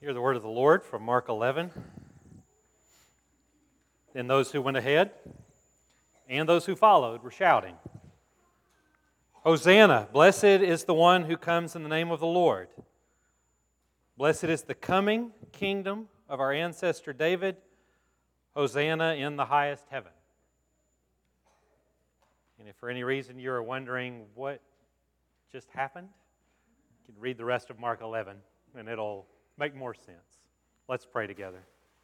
Hear the word of the Lord from Mark 11. Then those who went ahead and those who followed were shouting, "Hosanna! Blessed is the one who comes in the name of the Lord. Blessed is the coming kingdom of our ancestor David. Hosanna in the highest heaven." And if for any reason you are wondering what just happened, you can read the rest of Mark 11 and it'll make more sense. Let's pray together.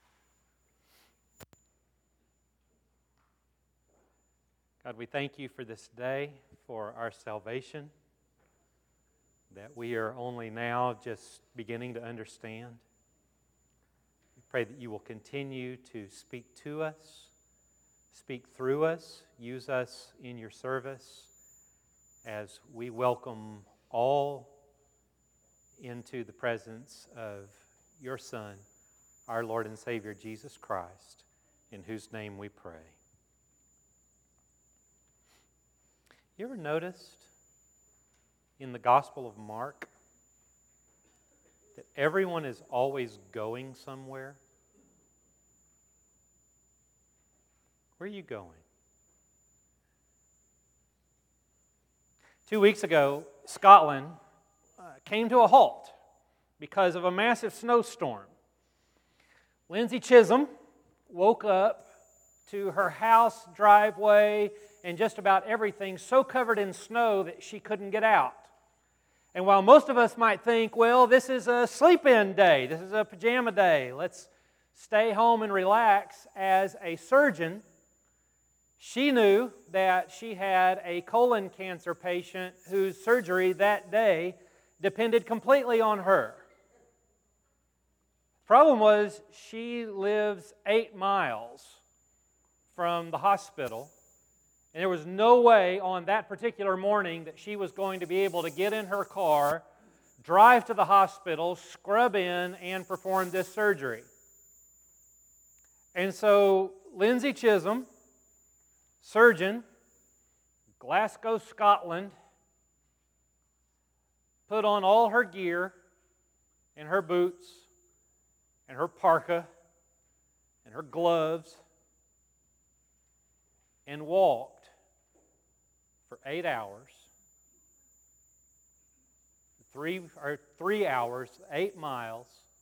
God, we thank you for this day, for our salvation, that we are only now just beginning to understand. We pray that you will continue to speak to us, speak through us, use us in your service as we welcome all into the presence of your Son, our Lord and Savior, Jesus Christ, in whose name we pray. You ever noticed in the Gospel of Mark that everyone is always going somewhere? Where are you going? 2 weeks ago, Scotland came to a halt because of a massive snowstorm. Lindsay Chisholm woke up to her house driveway and just about everything so covered in snow that she couldn't get out. And while most of us might think, well, this is a sleep-in day, this is a pajama day, let's stay home and relax, as a surgeon, she knew that she had a colon cancer patient whose surgery that day depended completely on her. The problem was she lives 8 miles from the hospital, and there was no way on that particular morning that she was going to be able to get in her car, drive to the hospital, scrub in, and perform this surgery. And so Lindsay Chisholm, surgeon, Glasgow, Scotland, put on all her gear and her boots and her parka and her gloves and walked for 8 hours, 3 hours, 8 miles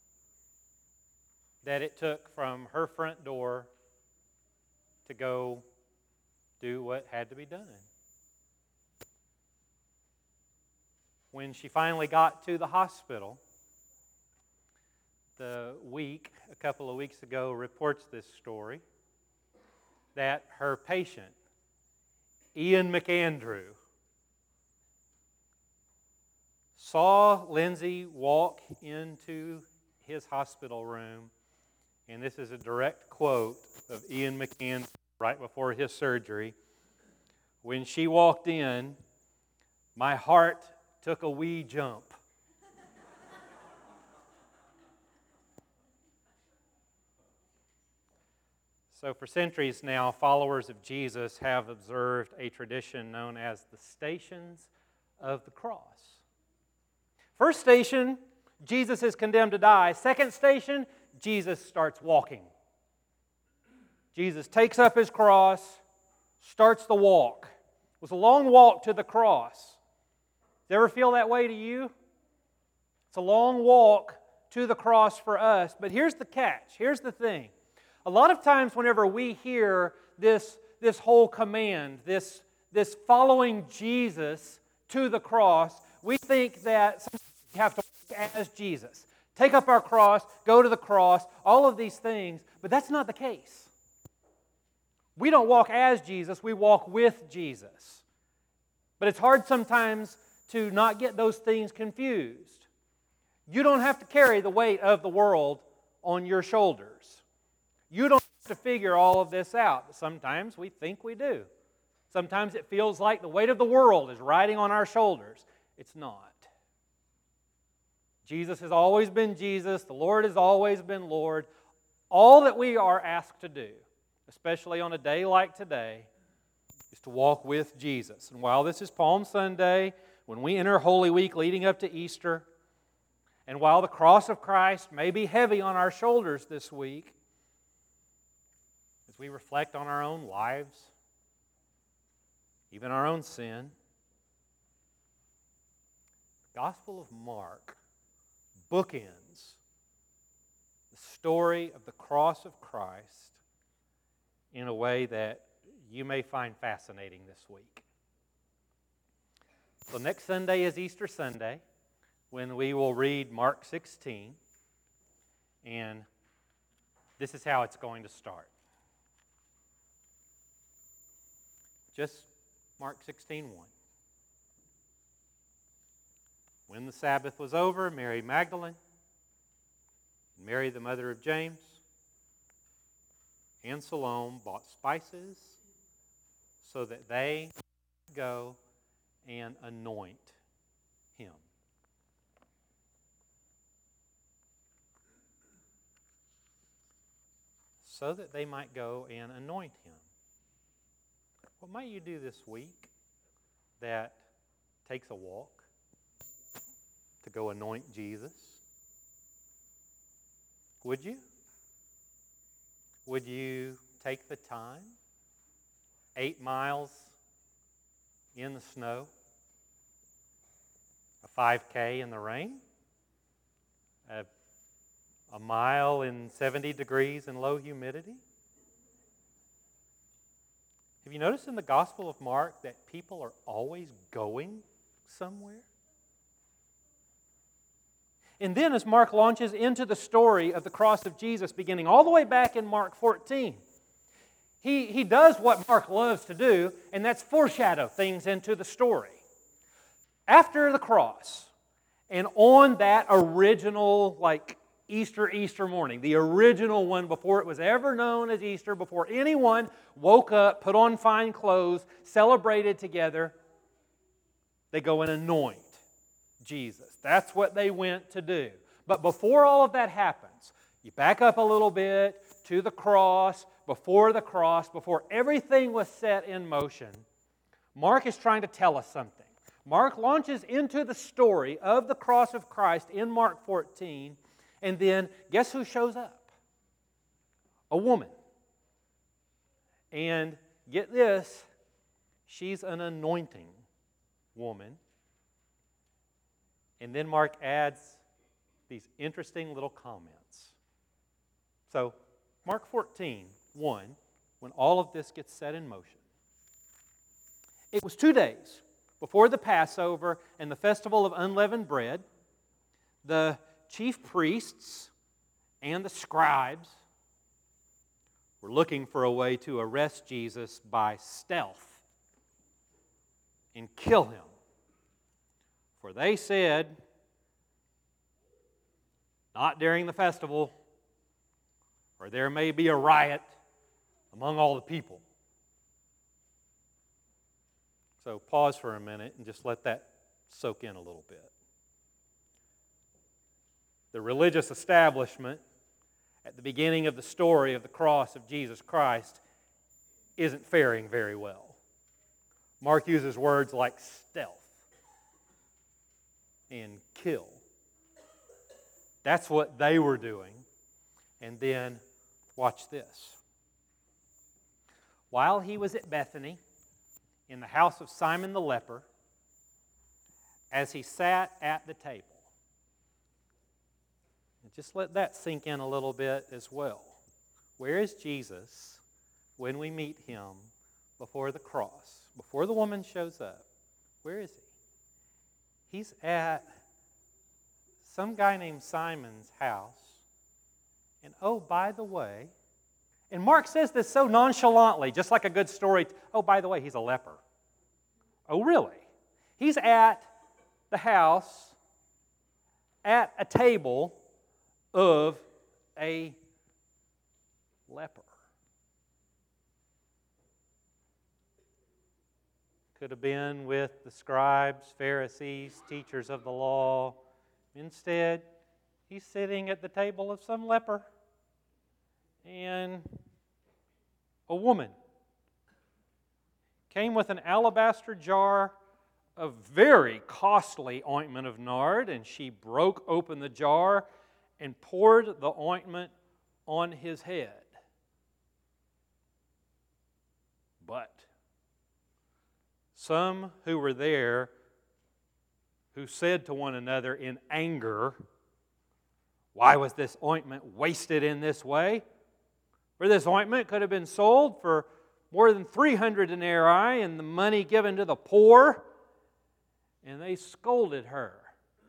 that it took from her front door to go do what had to be done. When she finally got to the hospital, a couple of weeks ago, reports this story, that her patient, Ian McAndrew, saw Lindsay walk into his hospital room, and this is a direct quote of Ian McAndrew right before his surgery. "When she walked in, my heart took a wee jump." So for centuries now, followers of Jesus have observed a tradition known as the Stations of the Cross. First station, Jesus is condemned to die. Second station, Jesus starts walking. Jesus takes up his cross, starts the walk. It was a long walk to the cross. Does it ever feel that way to you? It's a long walk to the cross for us. But here's the catch. Here's the thing. A lot of times whenever we hear this whole command, this following Jesus to the cross, we think that we have to walk as Jesus. Take up our cross, go to the cross, all of these things. But that's not the case. We don't walk as Jesus, we walk with Jesus. But it's hard sometimes to not get those things confused. You don't have to carry the weight of the world on your shoulders. You don't have to figure all of this out. Sometimes we think we do. Sometimes it feels like the weight of the world is riding on our shoulders. It's not. Jesus has always been Jesus. The Lord has always been Lord. All that we are asked to do, especially on a day like today, is to walk with Jesus. And while this is Palm Sunday, when we enter Holy Week leading up to Easter, And while the cross of Christ may be heavy on our shoulders this week, as we reflect on our own lives, even our own sin, the Gospel of Mark bookends the story of the cross of Christ in a way that you may find fascinating this week. So next Sunday is Easter Sunday, when we will read Mark 16, and this is how it's going to start. Just Mark 16:1. When the Sabbath was over, Mary Magdalene, Mary the mother of James, and Salome bought spices so that they could go and anoint him. So that they might go and anoint him. What might you do this week that takes a walk to go anoint Jesus? Would you? Would you take the time? 8 miles in the snow? A 5K in the rain? A mile in 70 degrees and low humidity? Have you noticed in the Gospel of Mark that people are always going somewhere? And then as Mark launches into the story of the cross of Jesus, beginning all the way back in Mark 14, he does what Mark loves to do, and that's foreshadow things into the story. After the cross, and on that original, Easter morning, the original one before it was ever known as Easter, before anyone woke up, put on fine clothes, celebrated together, they go and anoint Jesus. That's what they went to do. But before all of that happens, you back up a little bit to the cross, before everything was set in motion, Mark is trying to tell us something. Mark launches into the story of the cross of Christ in Mark 14, and then guess who shows up? A woman. And get this, she's an anointing woman. And then Mark adds these interesting little comments. So, Mark 14:1, when all of this gets set in motion. It was 2 days before the Passover and the festival of unleavened bread. The chief priests and the scribes were looking for a way to arrest Jesus by stealth and kill him. For they said, not during the festival, or there may be a riot among all the people. So pause for a minute and just let that soak in a little bit. The religious establishment at the beginning of the story of the cross of Jesus Christ isn't faring very well. Mark uses words like stealth and kill. That's what they were doing. And then, watch this. While he was at Bethany, in the house of Simon the leper, as he sat at the table. And just let that sink in a little bit as well. Where is Jesus when we meet him before the cross? Before the woman shows up, where is he? He's at some guy named Simon's house. And oh, by the way, and Mark says this so nonchalantly, just like a good story. Oh, by the way, he's a leper. Oh, really? He's at the house, at a table of a leper. Could have been with the scribes, Pharisees, teachers of the law. Instead, he's sitting at the table of some leper. And a woman came with an alabaster jar a very costly ointment of nard, and she broke open the jar and poured the ointment on his head. But some who were there, who said to one another in anger, "Why was this ointment wasted in this way? For this ointment could have been sold for more than 300 denarii and the money given to the poor." And they scolded her.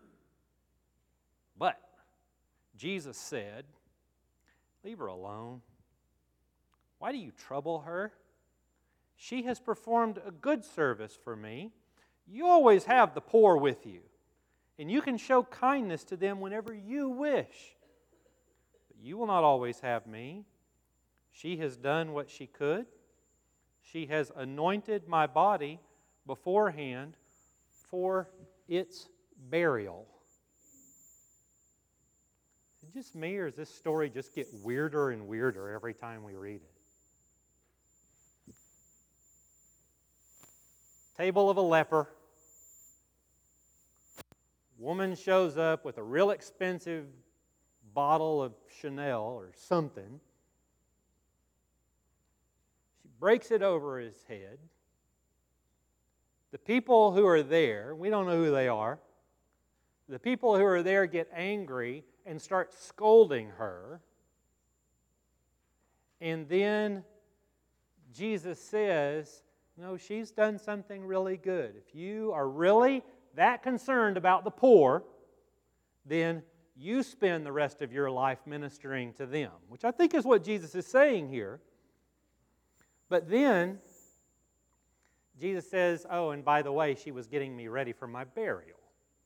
But Jesus said, "Leave her alone. Why do you trouble her? She has performed a good service for me. You always have the poor with you, and you can show kindness to them whenever you wish. But you will not always have me. She has done what she could. She has anointed my body beforehand for its burial." Is it just me, or does this story just get weirder and weirder every time we read it? Table of a leper. Woman shows up with a real expensive bottle of Chanel or something. She breaks it over his head. The people who are there, we don't know who they are, the people who are there get angry and start scolding her. And then Jesus says, "No, she's done something really good. If you are really that concerned about the poor, then you spend the rest of your life ministering to them," which I think is what Jesus is saying here. But then Jesus says, "Oh, and by the way, she was getting me ready for my burial."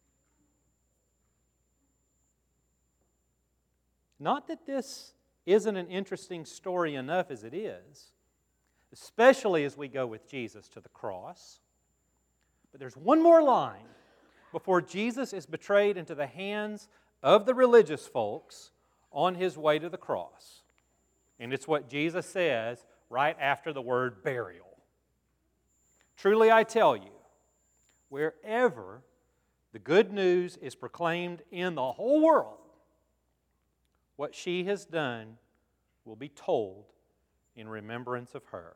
Not that this isn't an interesting story enough as it is, especially as we go with Jesus to the cross. But there's one more line before Jesus is betrayed into the hands of the religious folks on his way to the cross. And it's what Jesus says right after the word burial. "Truly I tell you, wherever the good news is proclaimed in the whole world, what she has done will be told in remembrance of her."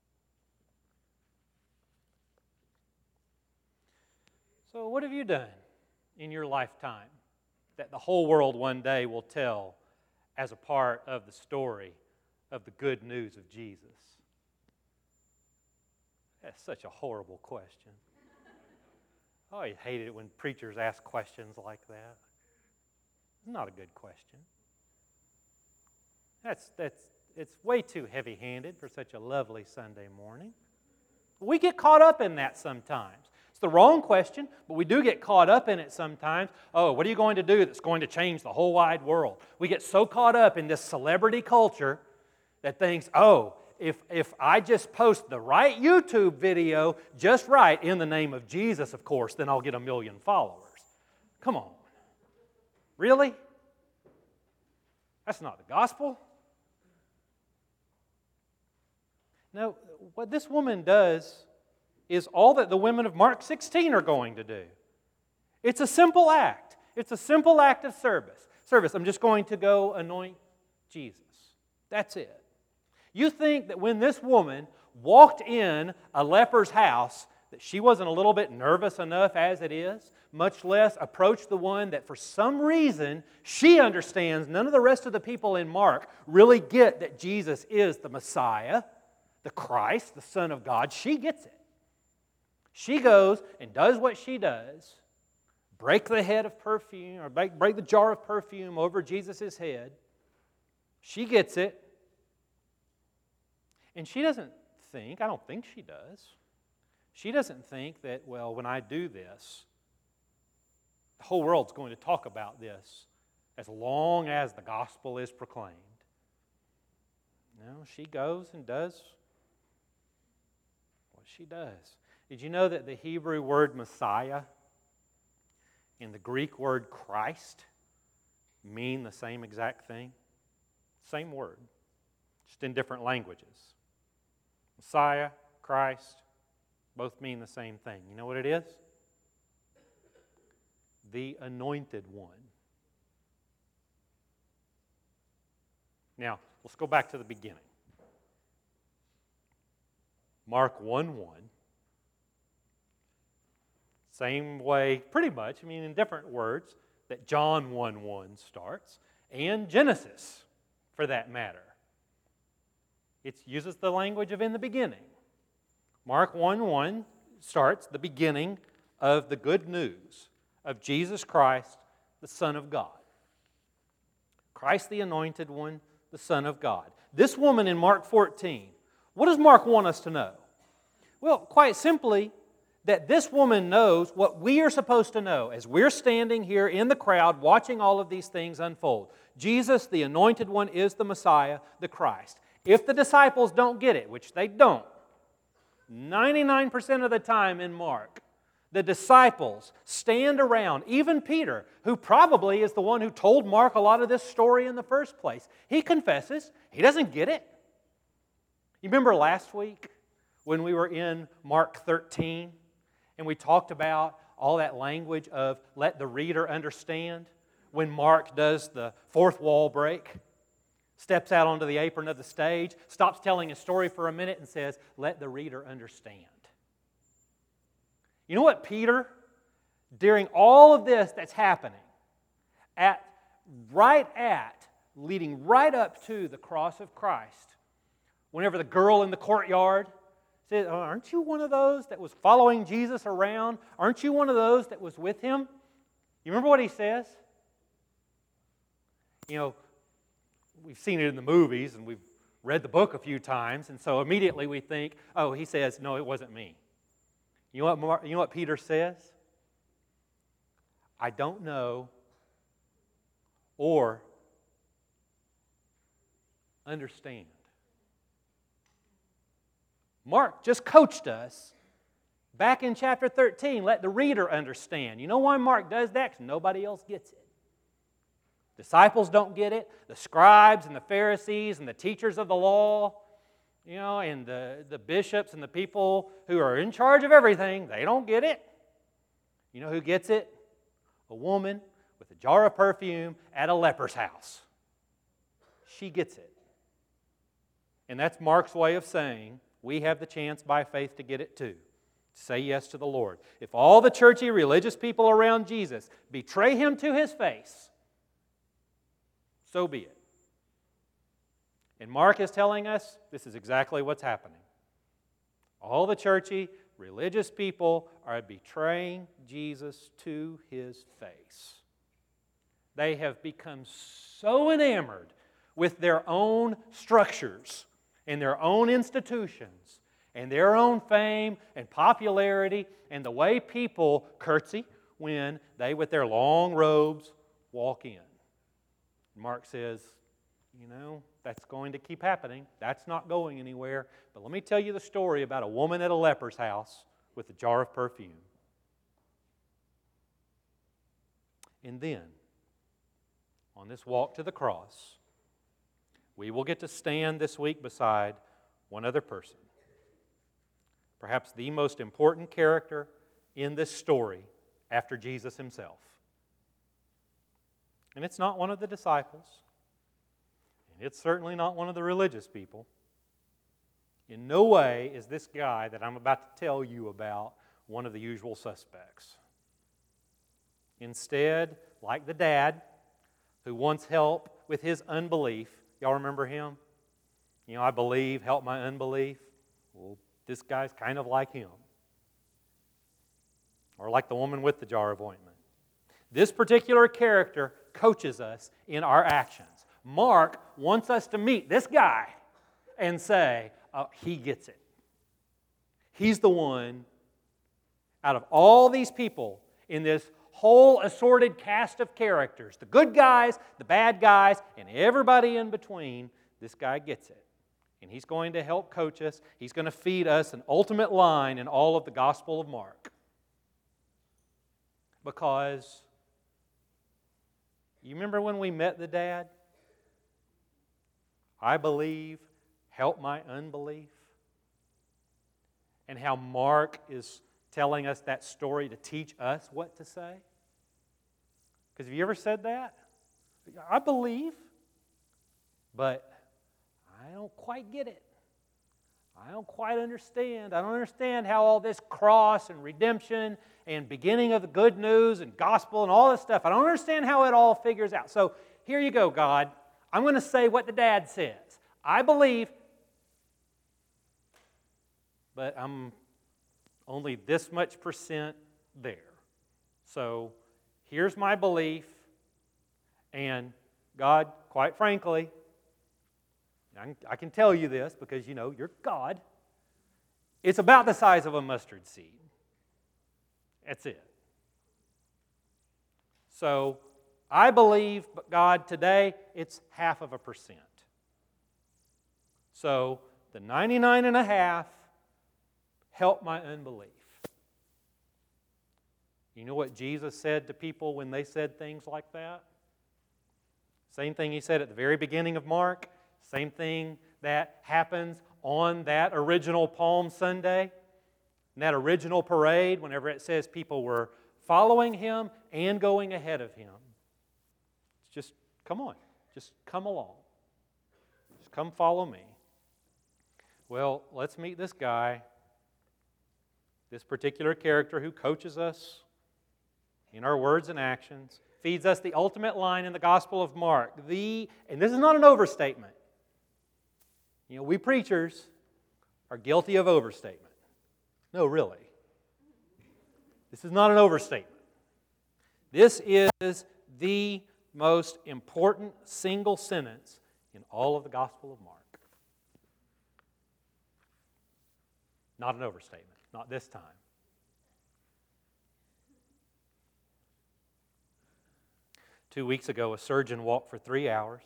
So what have you done in your lifetime that the whole world one day will tell as a part of the story of the good news of Jesus? That's such a horrible question. I always hated it when preachers ask questions like that. It's not a good question. It's way too heavy-handed for such a lovely Sunday morning. We get caught up in that sometimes. It's the wrong question, but we do get caught up in it sometimes. Oh, what are you going to do that's going to change the whole wide world? We get so caught up in this celebrity culture that thinks, oh, if I just post the right YouTube video just right, in the name of Jesus, of course, then I'll get 1 million followers. Come on. Really? That's not the gospel. No, what this woman does is all that the women of Mark 16 are going to do. It's a simple act. It's a simple act of service. I'm just going to go anoint Jesus. That's it. You think that when this woman walked in a leper's house, that she wasn't a little bit nervous enough as it is, much less approach the one that for some reason she understands none of the rest of the people in Mark really get that Jesus is the Messiah, the Christ, the Son of God. She gets it. She goes and does what she does, break the head of perfume, or break the jar of perfume over Jesus' head. She gets it. And she doesn't think, I don't think she does, she doesn't think that, well, when I do this, the whole world's going to talk about this as long as the gospel is proclaimed. No, she goes and does what she does. Did you know that the Hebrew word Messiah and the Greek word Christ mean the same exact thing? Same word, just in different languages. Messiah, Christ, both mean the same thing. You know what it is? the Anointed One. Now, let's go back to the beginning. Mark 1:1. Same way, pretty much, in different words, that John 1:1 starts, and Genesis, for that matter. It uses the language of in the beginning. Mark 1:1 starts the beginning of the good news of Jesus Christ, the Son of God. Christ the Anointed One, the Son of God. This woman in Mark 14, what does Mark want us to know? Well, quite simply, that this woman knows what we are supposed to know as we're standing here in the crowd watching all of these things unfold. Jesus, the Anointed One, is the Messiah, the Christ. If the disciples don't get it, which they don't, 99% of the time in Mark, the disciples stand around, even Peter, who probably is the one who told Mark a lot of this story in the first place. He confesses, he doesn't get it. You remember last week when we were in Mark 13 and we talked about all that language of let the reader understand? When Mark does the fourth wall break, steps out onto the apron of the stage, stops telling a story for a minute and says, let the reader understand. You know what Peter, during all of this that's happening, leading right up to the cross of Christ, whenever the girl in the courtyard said, aren't you one of those that was following Jesus around? Aren't you one of those that was with him? You remember what he says? We've seen it in the movies and we've read the book a few times, and so immediately we think, he says, no, it wasn't me. You know what Peter says? I don't know or understand. Mark just coached us back in chapter 13. Let the reader understand. You know why Mark does that? Because nobody else gets it. Disciples don't get it. The scribes and the Pharisees and the teachers of the law, and the bishops and the people who are in charge of everything, they don't get it. You know who gets it? A woman with a jar of perfume at a leper's house. She gets it. And that's Mark's way of saying, we have the chance by faith to get it too. To say yes to the Lord. If all the churchy religious people around Jesus betray him to his face, so be it. And Mark is telling us this is exactly what's happening. All the churchy religious people are betraying Jesus to his face. They have become so enamored with their own structures and their own institutions and their own fame and popularity and the way people curtsy when they, with their long robes, walk in. Mark says, that's going to keep happening. That's not going anywhere. But let me tell you the story about a woman at a leper's house with a jar of perfume. And then, on this walk to the cross, we will get to stand this week beside one other person. Perhaps the most important character in this story after Jesus himself. And it's not one of the disciples. And it's certainly not one of the religious people. In no way is this guy that I'm about to tell you about one of the usual suspects. Instead, like the dad who wants help with his unbelief, y'all remember him? I believe, help my unbelief. Well, this guy's kind of like him. Or like the woman with the jar of ointment. This particular character coaches us in our actions. Mark wants us to meet this guy and say, he gets it. He's the one out of all these people in this whole assorted cast of characters, the good guys, the bad guys, and everybody in between, this guy gets it. And he's going to help coach us. He's going to feed us an ultimate line in all of the Gospel of Mark. Because you remember when we met the dad? I believe, help my unbelief. And how Mark is telling us that story to teach us what to say. Because have you ever said that? I believe, but I don't quite get it. I don't quite understand. I don't understand how all this cross and redemption and beginning of the good news and gospel and all this stuff, I don't understand how it all figures out. So here you go, God. I'm going to say what the dad says. I believe, but I'm only this much percent there. So here's my belief, and God, quite frankly, I can tell you this because, you're God. It's about the size of a mustard seed. That's it. So, I believe, but God, today, it's 0.5%. So, the 99.5 help my unbelief. You know what Jesus said to people when they said things like that? Same thing He said at the very beginning of Mark. Same thing that happens on that original Palm Sunday, in that original parade, whenever it says people were following Him and going ahead of Him. It's just, come on, just come along. Just come follow me. Well, let's meet this guy, this particular character who coaches us in our words and actions, feeds us the ultimate line in the Gospel of Mark. And this is not an overstatement. We preachers are guilty of overstatement. No, really. This is not an overstatement. This is the most important single sentence in all of the Gospel of Mark. Not an overstatement. Not this time. Two weeks ago, a surgeon walked for 3 hours,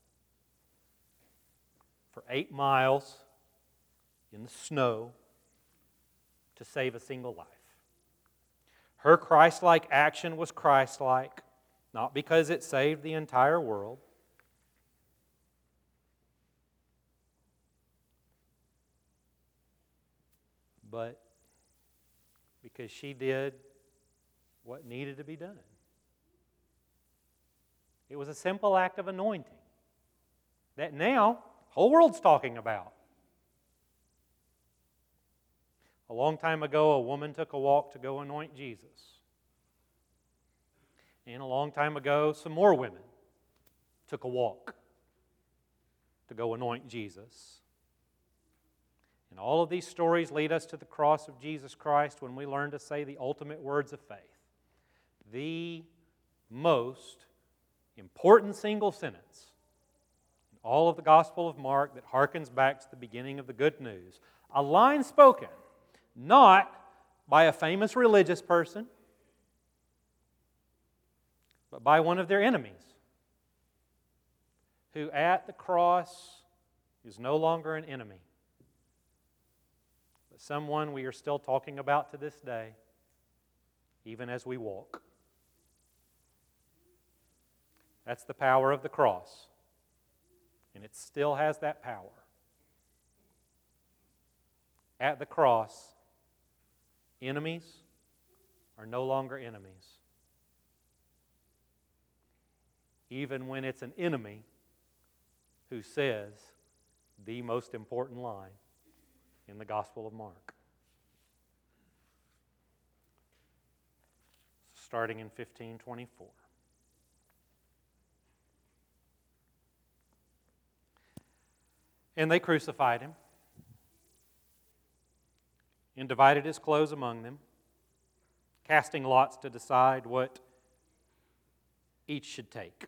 for 8 miles in the snow to save a single life. Her Christ-like action was Christ-like, not because it saved the entire world, but because she did what needed to be done. It was a simple act of anointing that now the whole world's talking about. A long time ago, a woman took a walk to go anoint Jesus. And a long time ago, some more women took a walk to go anoint Jesus. And all of these stories lead us to the cross of Jesus Christ when we learn to say the ultimate words of faith. The most important single sentence in all of the Gospel of Mark that harkens back to the beginning of the good news. A line spoken not by a famous religious person, but by one of their enemies, who at the cross is no longer an enemy, but someone we are still talking about to this day, even as we walk. That's the power of the cross. And it still has that power. At the cross, enemies are no longer enemies. Even when it's an enemy who says the most important line in the Gospel of Mark. Starting in 15:24. And they crucified Him and divided His clothes among them, casting lots to decide what each should take.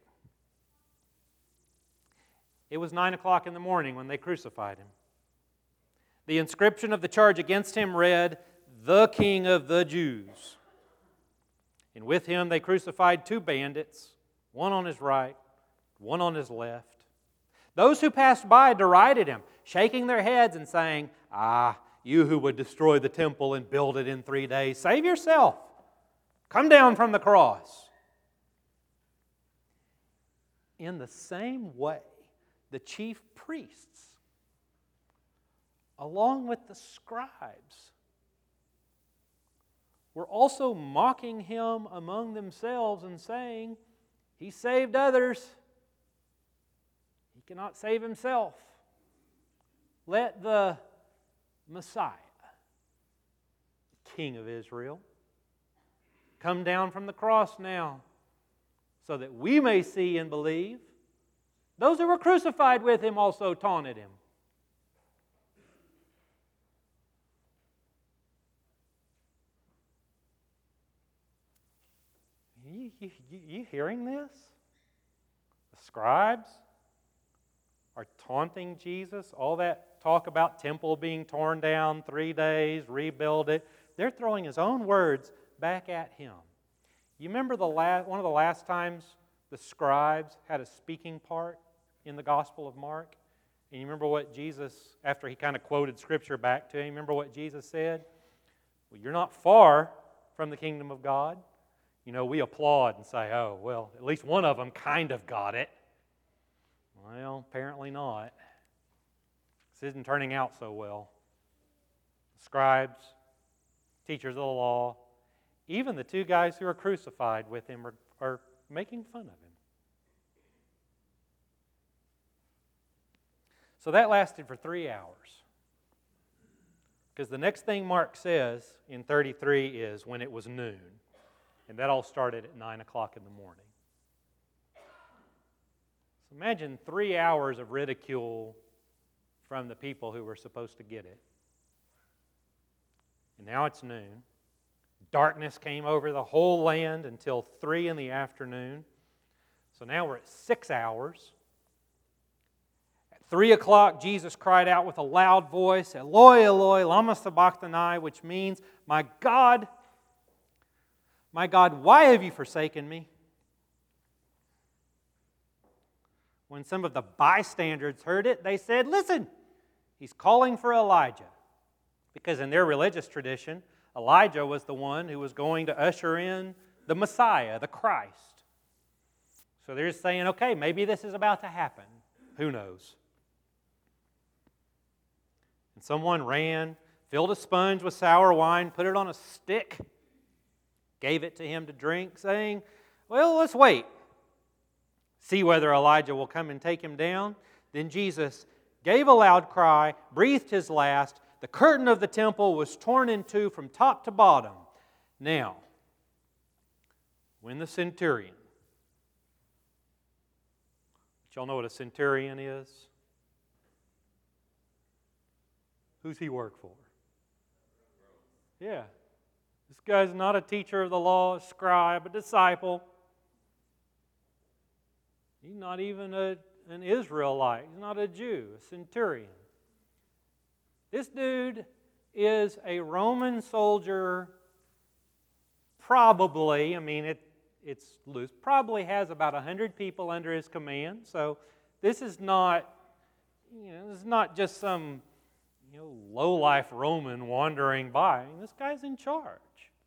It was 9 o'clock in the morning when they crucified Him. The inscription of the charge against Him read, "The King of the Jews." And with Him they crucified 2 bandits, one on His right, one on His left. Those who passed by derided Him, shaking their heads and saying, "Ah, you who would destroy the temple and build it in 3 days, save yourself. Come down from the cross." In the same way, the chief priests, along with the scribes, were also mocking Him among themselves and saying, He saved others. He cannot save himself. Let the Messiah, the King of Israel, come down from the cross now, so that we may see and believe. Those who were crucified with him also taunted him. You hearing this? The scribes are taunting Jesus. All that talk about temple being torn down, 3 days, rebuild it. They're throwing his own words back at him. You remember one of the last times the scribes had a speaking part in the Gospel of Mark? And you remember what Jesus, after he kind of quoted Scripture back to him, remember what Jesus said? Well, you're not far from the kingdom of God. You know, we applaud and say, oh, well, at least one of them kind of got it. Well, apparently not. This isn't turning out so well. The scribes, teachers of the law, even the 2 guys who are crucified with him are making fun of him. So that lasted for 3 hours. Because the next thing Mark says in 33 is when it was noon. And that all started at 9 o'clock in the morning. So imagine 3 hours of ridicule from the people who were supposed to get it. And now it's noon. Darkness came over the whole land until 3 in the afternoon. So now we're at 6 hours. At 3 o'clock, Jesus cried out with a loud voice, Eloi, Eloi, lama sabachthani, which means, my God, why have you forsaken me? When some of the bystanders heard it, they said, listen, he's calling for Elijah. Because in their religious tradition, Elijah was the one who was going to usher in the Messiah, the Christ. So they're just saying, okay, maybe this is about to happen. Who knows? And someone ran, filled a sponge with sour wine, put it on a stick, gave it to him to drink, saying, well, let's wait. See whether Elijah will come and take him down. Then Jesus gave a loud cry, breathed his last. The curtain of the temple was torn in two from top to bottom. Now, when the centurion, y'all know what a centurion is? Who's he work for? Yeah. This guy's not a teacher of the law, a scribe, a disciple. He's not even an Israelite. He's not a Jew, a centurion. This dude is a Roman soldier, probably, it's loose, probably has about 100 people under his command. So this is not, this is not just some, low-life Roman wandering by. This guy's in charge.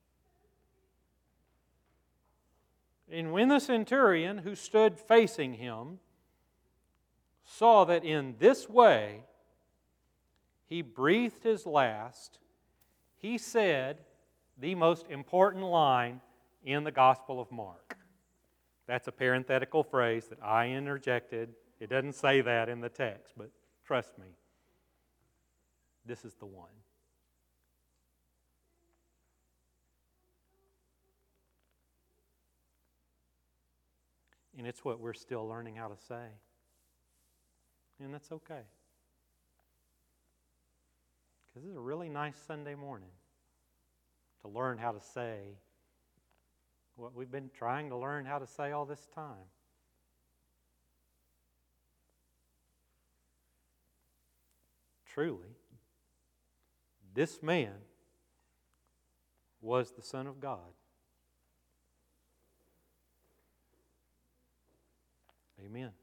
And when the centurion who stood facing him saw that in this way he breathed his last, he said the most important line in the Gospel of Mark. That's a parenthetical phrase that I interjected. It doesn't say that in the text, but trust me, this is the one. And it's what we're still learning how to say. And that's okay. Because this is a really nice Sunday morning to learn how to say what we've been trying to learn how to say all this time. Truly, this man was the Son of God. Amen.